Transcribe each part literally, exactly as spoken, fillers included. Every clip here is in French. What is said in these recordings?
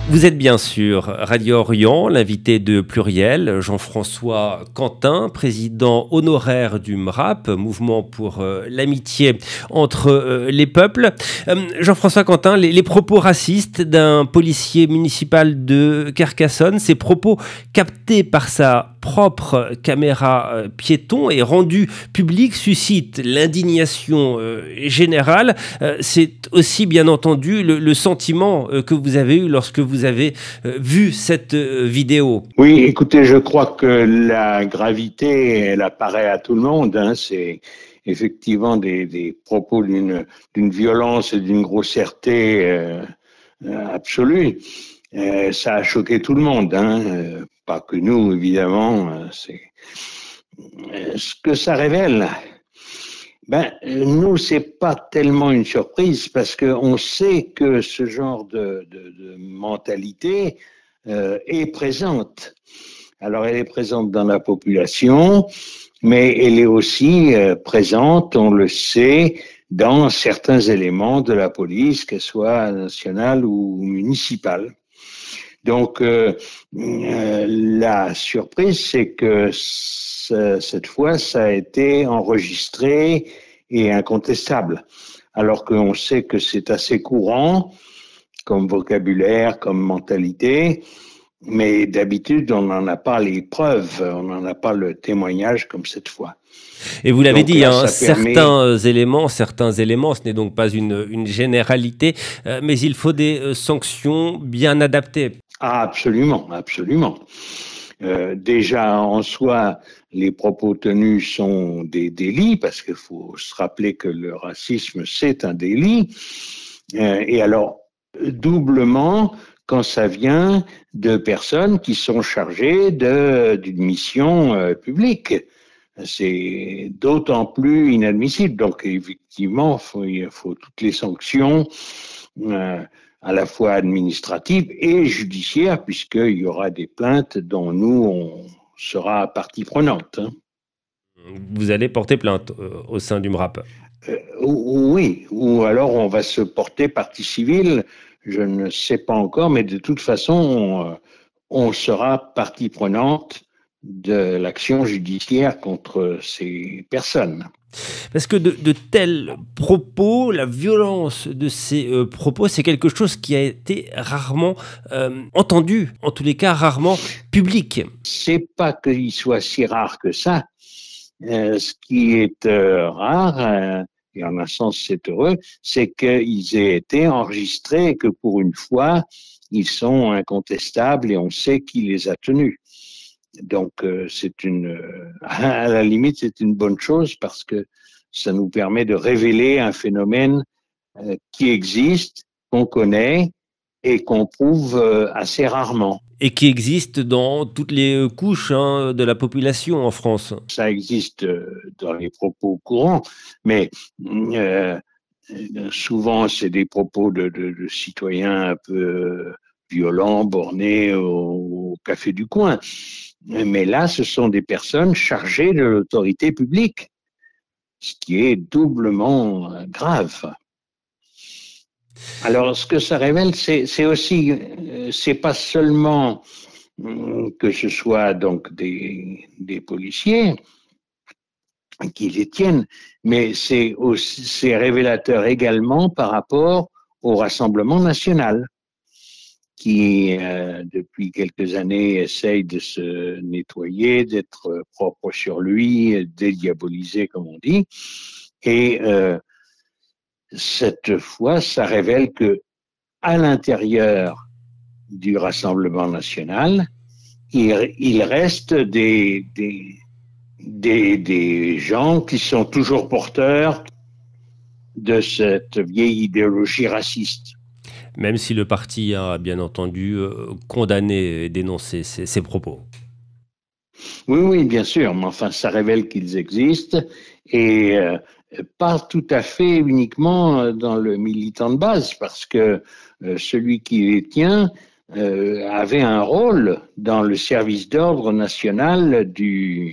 Vous êtes bien sûr Radio Orient, l'invité de Pluriel, Jean-François Quentin, président honoraire du M R A P, Mouvement pour euh, l'amitié entre euh, les peuples. Euh, Jean-François Quentin, les, les propos racistes d'un policier municipal de Carcassonne, ces propos captés par sa propre caméra euh, piéton et rendus publics suscitent l'indignation euh, générale. Euh, c'est aussi bien entendu le, le sentiment euh, que vous avez eu lorsque vous avez euh, vu cette euh, vidéo. Oui, écoutez, je crois que la gravité, elle apparaît à tout le monde. Hein. C'est effectivement des, des propos d'une, d'une violence et d'une grossièreté euh, absolue. Euh, ça a choqué tout le monde, hein. Euh, pas que nous, évidemment. Euh, c'est euh, ce que ça révèle. Ben, nous, c'est pas tellement une surprise parce que on sait que ce genre de, de, de mentalité euh, est présente. Alors, elle est présente dans la population, mais elle est aussi euh, présente, on le sait, dans certains éléments de la police, qu'elle soit nationale ou municipale. Donc, euh, euh, la surprise, c'est que c- cette fois, ça a été enregistré et incontestable, alors qu'on sait que c'est assez courant comme vocabulaire, comme mentalité, mais d'habitude, on n'en a pas les preuves, on n'en a pas le témoignage comme cette fois. Et vous l'avez Donc dit, là, hein, ça permet... certains éléments, certains éléments, ce n'est donc pas une, une généralité, euh, mais il faut des euh, sanctions bien adaptées. Ah, absolument, absolument. Euh, déjà, en soi, les propos tenus sont des délits, parce qu'il faut se rappeler que le racisme, c'est un délit. Euh, et alors, doublement, quand ça vient de personnes qui sont chargées de, d'une mission euh, publique. C'est d'autant plus inadmissible. Donc, effectivement, faut, il faut toutes les sanctions, euh, à la fois administratives et judiciaires, puisqu'il y aura des plaintes dont nous, on sera partie prenante. Hein. Vous allez porter plainte euh, au sein du M R A P. Euh, oui, ou alors on va se porter partie civile, je ne sais pas encore, mais de toute façon, on, on sera partie prenante de l'action judiciaire contre ces personnes. Parce que de, de tels propos, la violence de ces euh, propos, c'est quelque chose qui a été rarement euh, entendu, en tous les cas rarement public. C'est pas qu'il soit si rare que ça. Euh, ce qui est euh, rare, euh, et en un sens c'est heureux, c'est qu'ils aient été enregistrés et que pour une fois, ils sont incontestables et on sait qui les a tenus. Donc euh, c'est une, euh, à la limite, c'est une bonne chose parce que ça nous permet de révéler un phénomène euh, qui existe, qu'on connaît et qu'on prouve euh, assez rarement. Et qui existe dans toutes les euh, couches hein, de la population en France. Ça existe euh, dans les propos courants, mais euh, souvent c'est des propos de, de, de citoyens un peu violents, bornés au, au café du coin. Mais là, ce sont des personnes chargées de l'autorité publique, ce qui est doublement grave. Alors, ce que ça révèle, c'est, c'est aussi, c'est pas seulement que ce soit donc des, des policiers qui les tiennent, mais c'est aussi, c'est révélateur également par rapport au Rassemblement national, qui, euh, depuis quelques années, essaye de se nettoyer, d'être propre sur lui, dédiabolisé, comme on dit. Et euh, cette fois, ça révèle que à l'intérieur du Rassemblement national, il, il reste des, des, des, des gens qui sont toujours porteurs de cette vieille idéologie raciste. Même si le parti a bien entendu euh, condamné et dénoncé ces, ces propos. Oui, oui, bien sûr, mais enfin, ça révèle qu'ils existent et euh, pas tout à fait uniquement dans le militant de base, parce que euh, celui qui les tient euh, avait un rôle dans le service d'ordre national du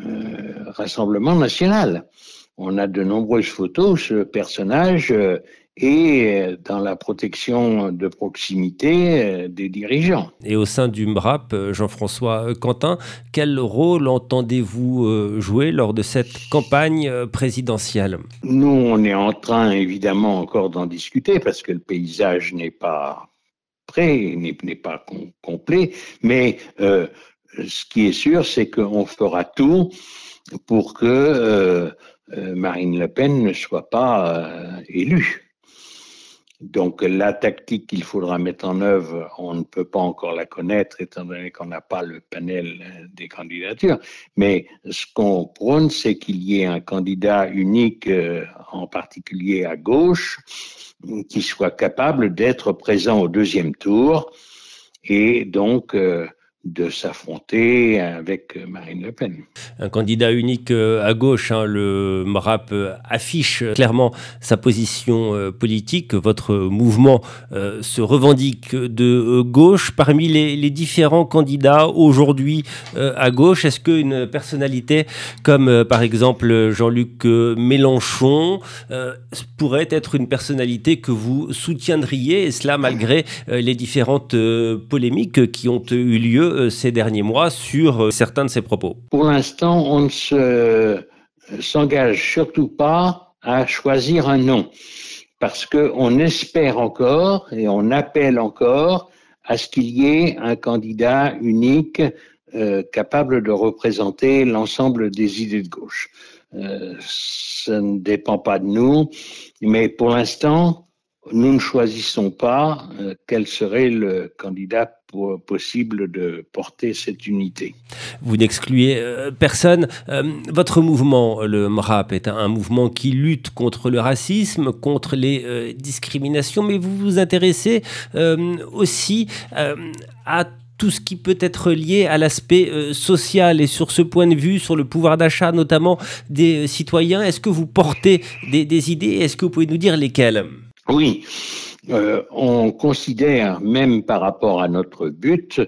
euh, Rassemblement national. On a de nombreuses photos, ce personnage euh, et dans la protection de proximité des dirigeants. Et au sein du M R A P, Jean-François Cantin, quel rôle entendez-vous jouer lors de cette campagne présidentielle? Nous, on est en train évidemment encore d'en discuter parce que le paysage n'est pas prêt, n'est, n'est pas com- complet, mais euh, ce qui est sûr, c'est qu'on fera tout pour que euh, euh, Marine Le Pen ne soit pas euh, élue. Donc la tactique qu'il faudra mettre en œuvre, on ne peut pas encore la connaître étant donné qu'on n'a pas le panel des candidatures. Mais ce qu'on prône, c'est qu'il y ait un candidat unique, euh, en particulier à gauche, qui soit capable d'être présent au deuxième tour et donc euh, de s'affronter avec Marine Le Pen. Un candidat unique à gauche, hein, le M R A P affiche clairement sa position euh, politique. Votre mouvement euh, se revendique de euh, gauche. Parmi les, les différents candidats aujourd'hui euh, à gauche, est-ce qu'une personnalité comme euh, par exemple Jean-Luc euh, Mélenchon euh, pourrait être une personnalité que vous soutiendriez, et cela malgré euh, les différentes euh, polémiques qui ont eu lieu ces derniers mois sur certains de ses propos? Pour l'instant, on ne se, s'engage surtout pas à choisir un nom, parce qu'on espère encore et on appelle encore à ce qu'il y ait un candidat unique euh, capable de représenter l'ensemble des idées de gauche. Euh, ça ne dépend pas de nous, mais pour l'instant, nous ne choisissons pas euh, quel serait le candidat pour, possible de porter cette unité. Vous n'excluez euh, personne. Euh, votre mouvement, le M R A P, est un, un mouvement qui lutte contre le racisme, contre les euh, discriminations, mais vous vous intéressez euh, aussi euh, à tout ce qui peut être lié à l'aspect euh, social, et sur ce point de vue, sur le pouvoir d'achat notamment des euh, citoyens. Est-ce que vous portez des, des idées? Est-ce que vous pouvez nous dire lesquelles? Oui, euh, on considère, même par rapport à notre but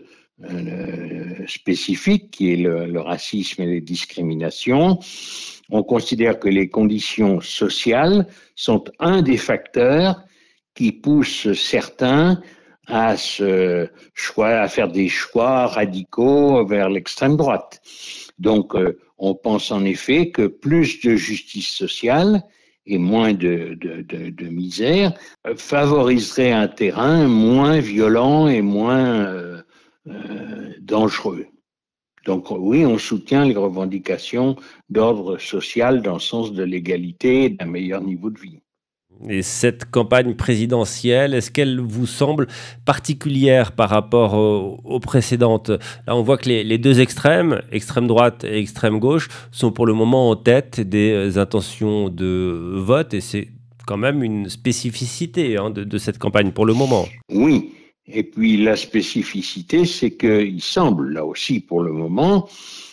euh, spécifique, qui est le, le racisme et les discriminations, on considère que les conditions sociales sont un des facteurs qui poussent certains à, se choix, à faire des choix radicaux vers l'extrême droite. Donc, euh, on pense en effet que plus de justice sociale et moins de, de, de, de misère favoriserait un terrain moins violent et moins euh, euh, dangereux. Donc oui, on soutient les revendications d'ordre social dans le sens de l'égalité et d'un meilleur niveau de vie. Et cette campagne présidentielle, est-ce qu'elle vous semble particulière par rapport aux, aux précédentes? Là, on voit que les, les deux extrêmes, extrême droite et extrême gauche, sont pour le moment en tête des intentions de vote, et c'est quand même une spécificité hein, de, de cette campagne pour le moment. Oui, et puis la spécificité, c'est qu'il semble, là aussi pour le moment,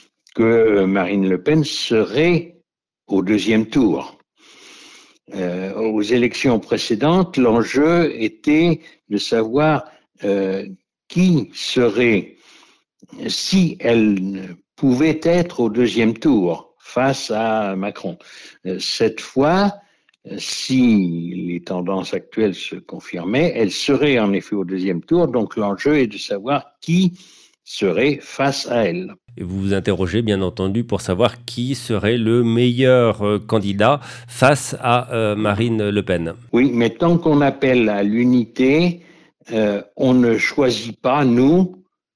que Marine Le Pen serait au deuxième tour. Euh, aux élections précédentes, l'enjeu était de savoir euh, qui serait, si elle pouvait être au deuxième tour face à Macron. Euh, cette fois, si les tendances actuelles se confirmaient, elle serait en effet au deuxième tour. Donc l'enjeu est de savoir qui serait face à elle. Et vous vous interrogez bien entendu pour savoir qui serait le meilleur euh, candidat face à euh, Marine Le Pen. Oui, mais tant qu'on appelle à l'unité, euh, on ne choisit pas, nous,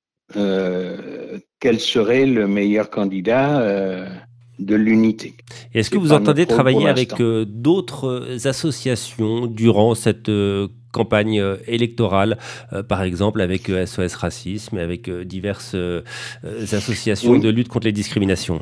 euh, quel serait le meilleur candidat euh, de l'unité. Et est-ce que vous entendez travailler avec euh, d'autres associations durant cette euh, campagne euh, électorale, euh, par exemple avec euh, S O S Racisme et avec euh, diverses euh, associations oui. de lutte contre les discriminations?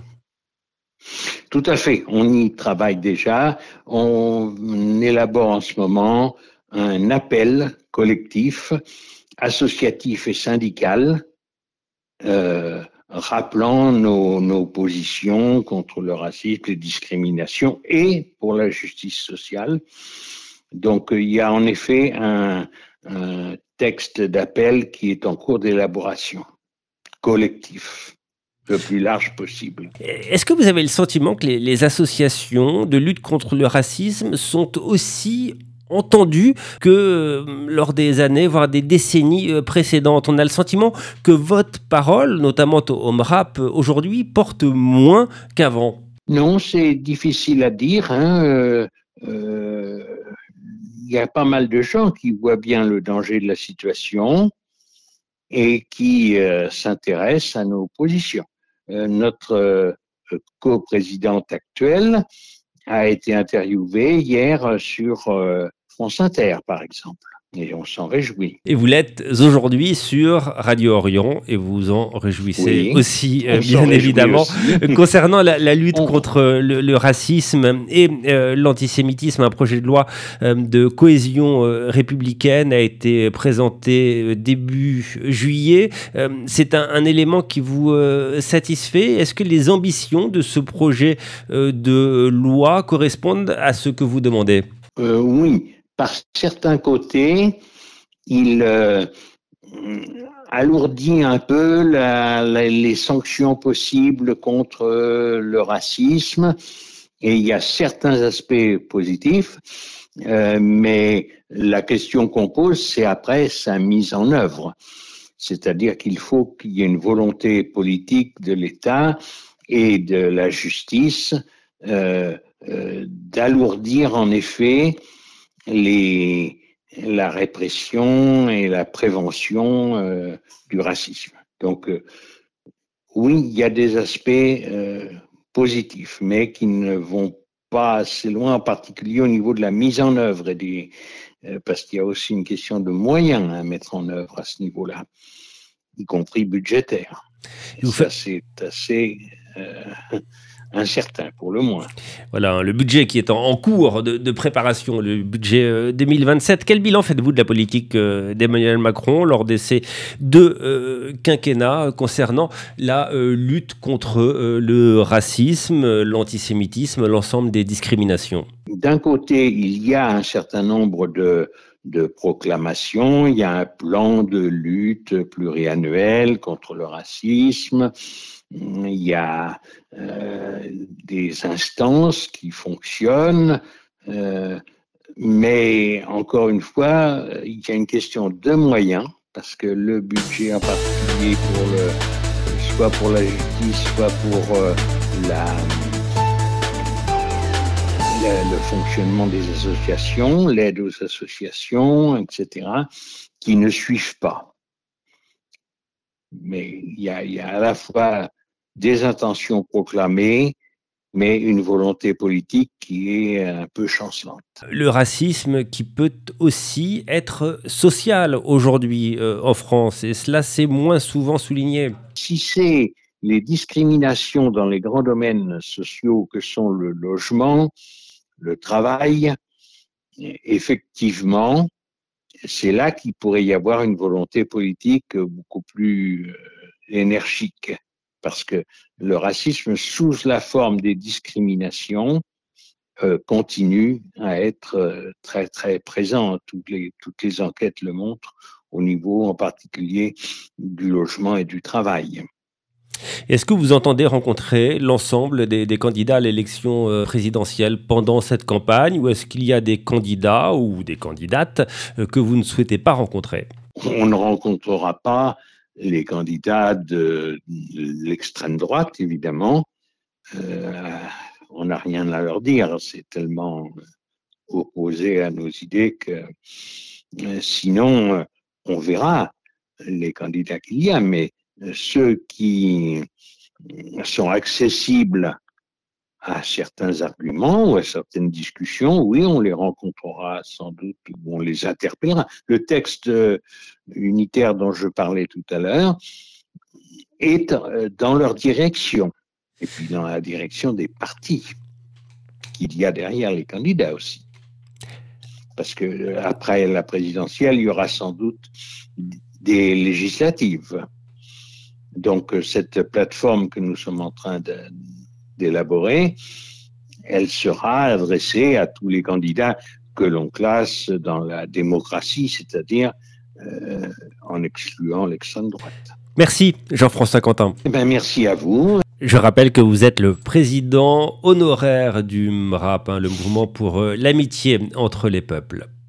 Tout à fait, on y travaille déjà. On élabore en ce moment un appel collectif, associatif et syndical, euh, rappelant nos, nos positions contre le racisme, les discriminations et pour la justice sociale. Donc, il y a en effet un, un texte d'appel qui est en cours d'élaboration, collectif, le plus large possible. Est-ce que vous avez le sentiment que les, les associations de lutte contre le racisme sont aussi entendu que euh, lors des années, voire des décennies euh, précédentes. On a le sentiment que votre parole, notamment au, au MRAP, euh, aujourd'hui, porte moins qu'avant. Non, c'est difficile à dire. Hein. Euh, euh, il y a pas mal de gens qui voient bien le danger de la situation et qui euh, s'intéressent à nos positions. Euh, notre euh, coprésidente actuelle a été interviewée hier sur euh, France Inter, par exemple. Et on s'en réjouit. Et vous l'êtes aujourd'hui sur Radio Orient et vous vous en réjouissez Oui, aussi, euh, bien évidemment. Aussi. Concernant la, la lutte on... contre le, le racisme et euh, l'antisémitisme, un projet de loi euh, de cohésion euh, républicaine a été présenté euh, début juillet. Euh, c'est un, un élément qui vous euh, satisfait. Est-ce que les ambitions de ce projet euh, de loi correspondent à ce que vous demandez ? euh, Oui. Par certains côtés, il euh, alourdit un peu la, la, les sanctions possibles contre le racisme et il y a certains aspects positifs, euh, mais la question qu'on pose, c'est après sa mise en œuvre. C'est-à-dire qu'il faut qu'il y ait une volonté politique de l'État et de la justice euh, euh, d'alourdir en effet Les, la répression et la prévention euh, du racisme. Donc, euh, oui, il y a des aspects euh, positifs, mais qui ne vont pas assez loin, en particulier au niveau de la mise en œuvre, et des, euh, parce qu'il y a aussi une question de moyens à mettre en œuvre à ce niveau-là, y compris budgétaire. Et ça, faites... c'est assez... Euh, incertain pour le moins. Voilà, le budget qui est en, en cours de, de préparation, le budget euh, deux mille vingt-sept. Quel bilan faites-vous de la politique euh, d'Emmanuel Macron lors de ces deux euh, quinquennats concernant la euh, lutte contre euh, le racisme, l'antisémitisme, l'ensemble des discriminations ? D'un côté, il y a un certain nombre de, de proclamations, il y a un plan de lutte pluriannuel contre le racisme, il y a euh, des instances qui fonctionnent, euh, mais encore une fois, il y a une question de moyens, parce que le budget en particulier pour le, soit pour la justice, soit pour euh, la, la, le fonctionnement des associations, l'aide aux associations, et cetera, qui ne suivent pas. Mais il y a, il y a à la fois des intentions proclamées, mais une volonté politique qui est un peu chancelante. Le racisme qui peut aussi être social aujourd'hui euh, en France, et cela c'est moins souvent souligné. Si c'est les discriminations dans les grands domaines sociaux que sont le logement, le travail, effectivement, c'est là qu'il pourrait y avoir une volonté politique beaucoup plus énergique. Parce que le racisme, sous la forme des discriminations, euh, continue à être euh, très, très présent. Toutes les, toutes les enquêtes le montrent, au niveau en particulier du logement et du travail. Est-ce que vous entendez rencontrer l'ensemble des, des candidats à l'élection euh, présidentielle pendant cette campagne, ou est-ce qu'il y a des candidats ou des candidates euh, que vous ne souhaitez pas rencontrer ? On ne rencontrera pas les candidats de, de l'extrême droite, évidemment. Euh, on n'a rien à leur dire, c'est tellement opposé à nos idées que euh, sinon, on verra les candidats qu'il y a, mais ceux qui sont accessibles à certains arguments ou à certaines discussions, oui, on les rencontrera sans doute, ou on les interpellera. Le texte unitaire dont je parlais tout à l'heure est dans leur direction, et puis dans la direction des partis qu'il y a derrière les candidats aussi. Parce que après la présidentielle, il y aura sans doute des législatives. Donc, cette plateforme que nous sommes en train de, d'élaborer, elle sera adressée à tous les candidats que l'on classe dans la démocratie, c'est-à-dire euh, en excluant l'extrême droite. Merci Jean-François Quentin. Eh bien, merci à vous. Je rappelle que vous êtes le président honoraire du MRAP, hein, le mouvement pour euh, l'amitié entre les peuples.